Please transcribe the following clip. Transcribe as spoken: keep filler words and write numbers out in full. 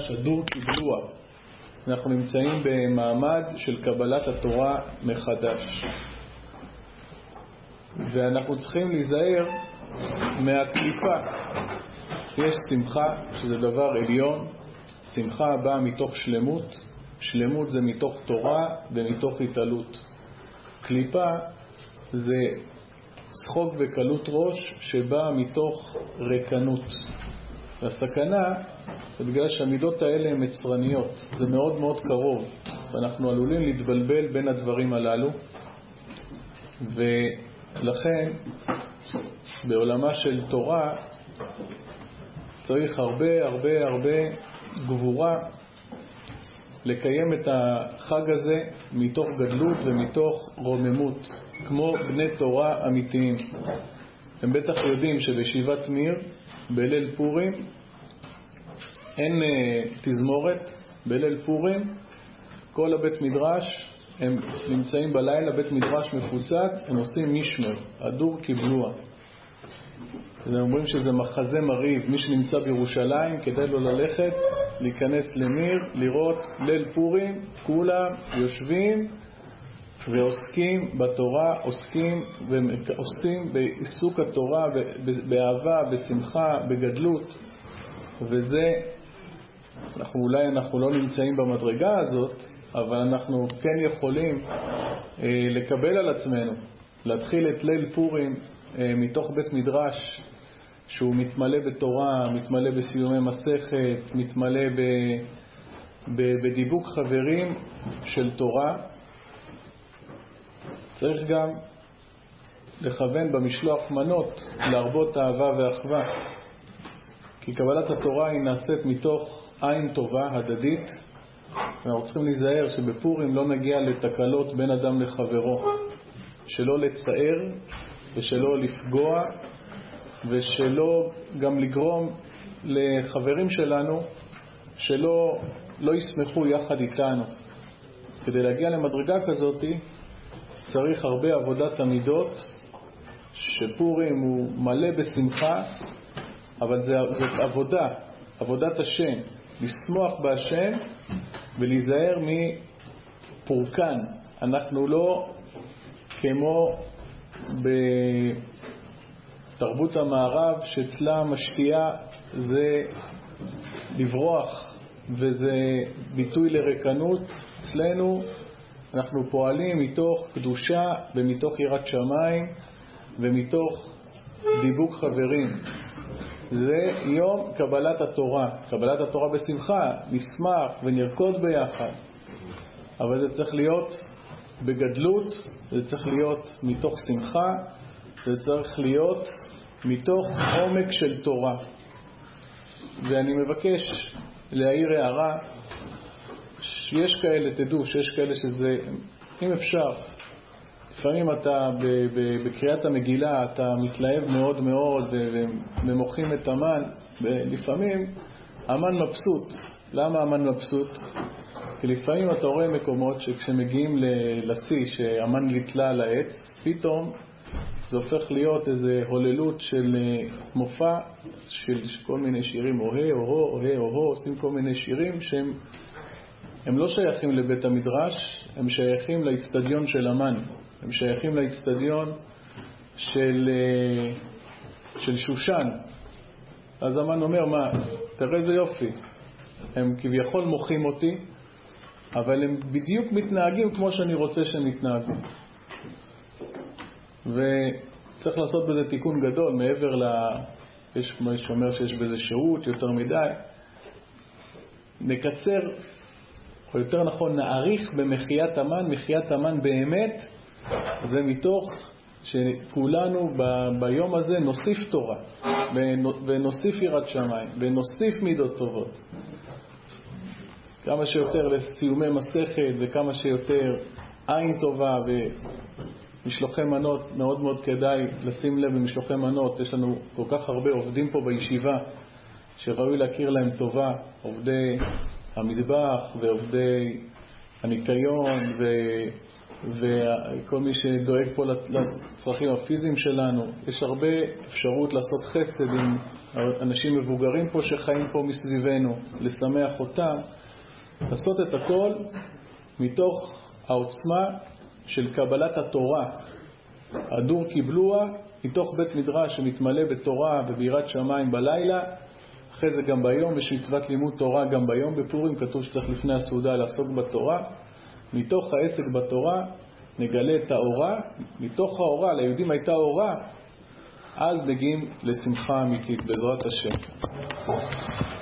מחדש, הדור קיבלוה. אנחנו נמצאים במעמד של קבלת התורה מחדש. ואנחנו צריכים להיזהר מהקליפה. יש שמחה, שזה דבר עליון. שמחה באה מתוך שלמות. שלמות זה מתוך תורה ומתוך התעלות. קליפה זה שחוק וקלות ראש שבאה מתוך ריקנות. והסכנה זה בגלל שהמידות האלה הן מצרניות. זה מאוד מאוד קרוב. ואנחנו עלולים להתבלבל בין הדברים הללו. ולכן בעולמה של תורה צריך הרבה הרבה הרבה גבורה לקיים את החג הזה מתוך גדלות ומתוך רוממות, כמו בני תורה אמיתיים. הם בטח יודעים שבשיבת מיר, בליל פורים, אין תזמורת. בליל פורים כל הבית מדרש, הם נמצאים בלילה, בית מדרש מפוצץ, הם עושים משמר, הדור קיבלוה. הם אומרים שזה מחזה מריב. מי שנמצא בירושלים כדאי לו ללכת, להיכנס למיר, לראות ליל פורים, כולם יושבים ועוסקים בתורה, עוסקים ועוסקים בעיסוק התורה, באהבה, בשמחה, בגדלות. וזה, אנחנו אולי אנחנו לא נמצאים במדרגה הזאת, אבל אנחנו כן יכולים אה, לקבל על עצמנו, להתחיל את ליל פורים אה, מתוך בית מדרש שהוא מתמלא בתורה, מתמלא בסיומי מסכת, מתמלא ב, ב, בדיבוק חברים של תורה. צריך גם לכוון במשלוח מנות להרבות אהבה ואחווה, כי קבלת התורה היא נעשית מתוך עין טובה הדדית. ואנחנו צריכים להיזהר שבפורים לא נגיע לתקלות בין אדם לחברו, שלא לצער ושלא לפגוע, ושלא גם לגרום לחברים שלנו שלא לא ישמחו יחד איתנו. כדי להגיע למדרגה כזאת צריך הרבה עבודת המידות, שפורים הוא מלא בשמחה, אבל זה, זאת עבודה, עבודת השם, לשמוח בהשם ולהיזהר מפורקן. אנחנו לא כמו בתרבות המערב שאצלה משקיעה זה לברוח וזה ביטוי לרקנות. אצלנו אנחנו פועלים מתוך קדושה ומתוך יראת שמיים ומתוך דיבוק חברים. זה יום קבלת התורה. קבלת התורה בשמחה, נשמח ונרקוד ביחד. אבל זה צריך להיות בגדלות, זה צריך להיות מתוך שמחה, זה צריך להיות מתוך עומק של תורה. ואני מבקש להעיר הערה, שיש כאלה, תדעו שיש כאלה שזה, אם אפשר, לפעמים אתה בקריאת המגילה אתה מתלהב מאוד מאוד ומוחים את המן, ולפעמים המן מבסוט. למה המן מבסוט? כי לפעמים אתה רואה מקומות שכשמגיעים לשיא שהמן נתלה על העץ, פתאום זה הופך להיות איזה הוללות של מופע של כל מיני שירים, אוהה, אוהו, אוהה, אוהו, עושים כל מיני שירים שהם הם לא שייכים לבית המדרש, הם שייכים לאצטדיון של המן, הם שייכים לאצטדיון של, של שושן. אז המן אומר, מה, תראה איזה יופי, הם כביכול מוחים אותי, אבל הם בדיוק מתנהגים כמו שאני רוצה שהם יתנהגו. וצריך לעשות בזה תיקון גדול, מעבר ל... יש מי שאומר שיש בזה שהות יותר מדי. נקצר, או יותר נכון נעריך במחיית המן. מחיית המן באמת זה מתוך שכולנו ב... ביום הזה נוסיף תורה ונוסיף יראת שמיים ונוסיף מידות טובות, כמה שיותר לסיומי מסכת וכמה שיותר עין טובה ומשלוחי מנות. מאוד מאוד כדאי לשים לב במשלוחי מנות. יש לנו כל כך הרבה עובדים פה בישיבה שראוי להכיר להם טובה, עובדי המטבח ועובדי הניקיון וכל מי שדואג פה לצרכים הפיזיים שלנו. יש הרבה אפשרות לעשות חסד עם אנשים מבוגרים פה שחיים פה מסביבנו, לשמח אותם, לעשות את הכל מתוך העוצמה של קבלת התורה. הדור קיבלוה מתוך בית מדרש שמתמלא בתורה וביראת שמיים בלילה, אחרי זה גם ביום, יש מצוות לימוד תורה גם ביום. בפורים כתוב שצריך לפני הסעודה לעסוק בתורה. מתוך העסק בתורה נגלה את האורה, מתוך האורה, ליהודים הייתה אורה, אז מגיעים לשמחה אמיתית בעזרת השם.